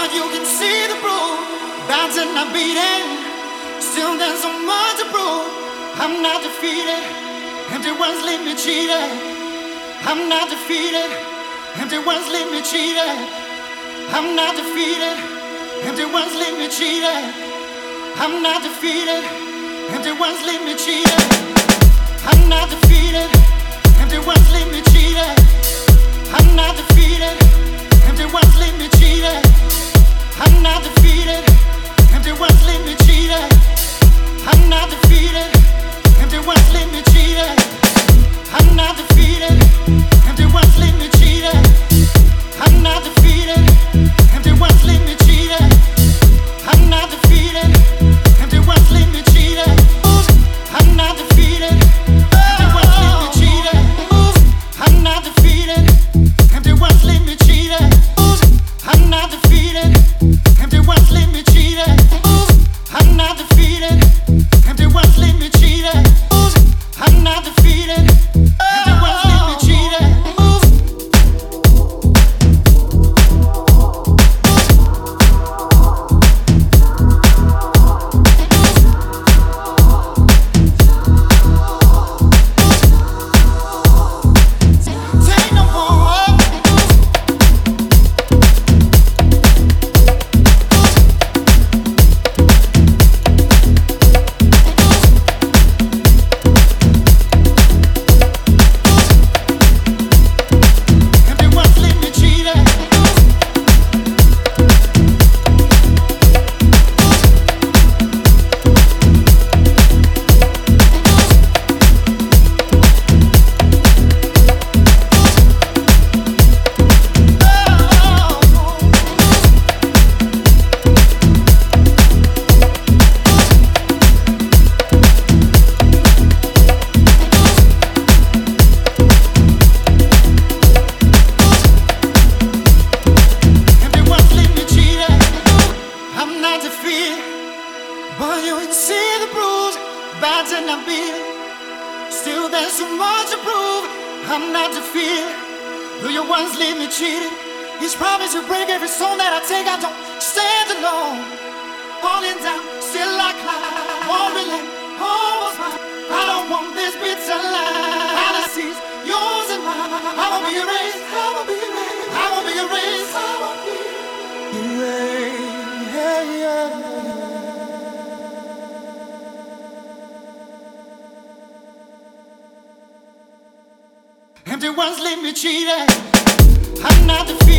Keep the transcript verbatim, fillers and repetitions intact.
but you can see the proof. Bouncing, I'm beating. Still, there's so much to prove. I'm not defeated. Empty ones leave me cheated. I'm not defeated. Empty ones leave me cheated. I'm not defeated. Empty ones leave me cheated. I'm not defeated. Empty ones leave me cheated. I'm not defeated. Empty ones leave me cheated. I'm not defeated. Empty ones leave me cheated. I'm not defeated. Empty ones leave me cheated. I'm not defeated. Empty ones leave me cheated. I'm not defeated. Empty ones leave me cheated. I'm not defeated. Empty ones leave me cheated. I'm not defeated. Empty ones leave me cheated. I'm not defeated. Empty ones leave me cheated. I'm not defeated. Empty ones leave me cheated. I'm not defeated. Empty ones leave me cheated. I'm not defeated. Empty ones leave me cheated. I'm not defeated. Empty ones leave me cheated. Take no more. Empty ones leave me cheated. Empty ones leave me cheated. I'm not defeated, but you can see the bruise. Bad and I'm beaten. Still, there's so much to prove. I'm not defeated, though your ones leave me cheated. He's promised to break every stone that I take. I don't stand alone. Falling down, still I climb. Won't relent, almost mine. I don't want this bitter life. Fantasies, yours and mine. I won't be erased. I won't be erased. I won't be erased. I won't be erased. Empty ones leave me cheated. I'm not defeated.